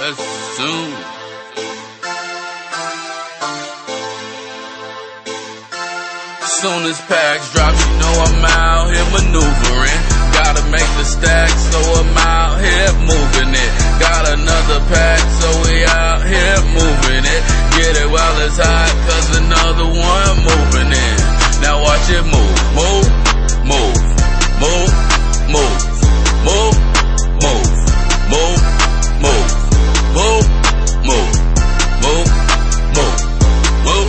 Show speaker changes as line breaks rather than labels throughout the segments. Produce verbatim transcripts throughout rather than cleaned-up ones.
As soon. Soon as packs drop, you know I'm out here maneuvering. Gotta make the stack, so I'm out here moving it. Got another pack, so we out here moving it. Get it while it's hot, cause another one moving in. Now watch it move, move, move, move, move, move, move, move, move, move, move, move, move, move.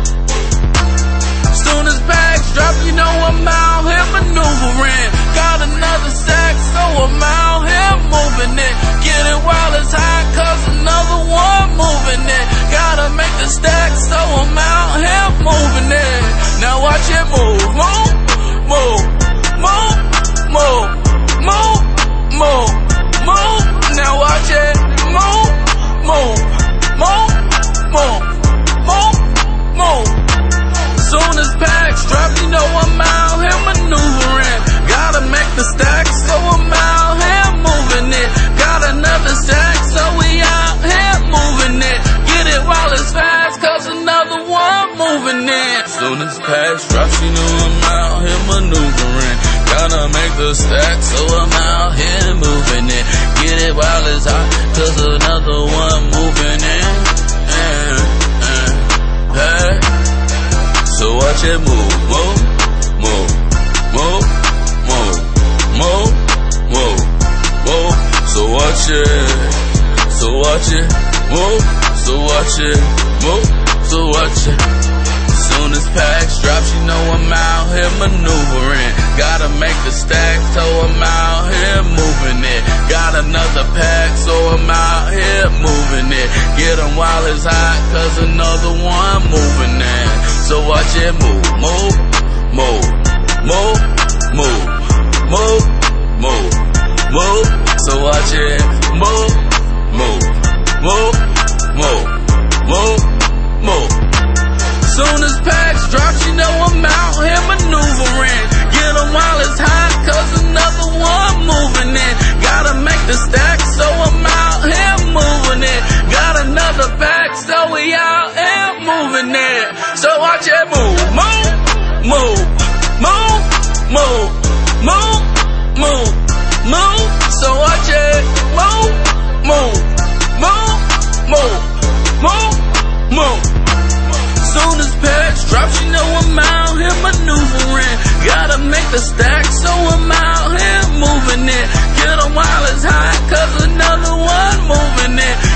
Soon as bags drop, you know I'm out here maneuvering. Got another stack, so I'm out here moving it. Get it while it's hot, cause another one moving it. Gotta make the stack, so I'm out here moving it. Now watch it move, move, move, move, move, move, move, move. Now watch it move, move, move, move, move, move. Soon as packs drop, you know I'm out here maneuvering. Gotta make the stack, so I'm out here moving it. Got another stack, so we out here moving it. Get it while it's fast, cause another one moving it. Soon as packs drop, you know I'm out here maneuvering. Gotta make the stack, so I'm out here moving it. Get it while it's hot, cause another one moving in. Uh, uh, uh. So watch it move, move, move, move, move, move, move, move. So watch it, so watch it, move, so watch it, move, so watch it. Soon as packs drops, you know I'm out here maneuvering. Gotta make the stack, so I'm out here moving it. Got another pack, so I'm out here moving it. Get 'em while it's hot, cause another one moving in. So watch it move, move, move, move, move, move, move, move. So watch it move, move, move, move, move, move. Soon as packs drop, you know I'm out here maneuvering. Get 'em while it's hot, cause another one moving in. Gotta make the stack, so I'm out here moving it. Got another pack, so we out here moving it. So watch it move, move, move, move, move, move, move, move. So watch it move, move, move, move, move, move. Soon as packs drop, you know I'm out here maneuvering. Gotta make the stack, so I'm out here moving it. Get 'em while it's hot, cause another one moving it.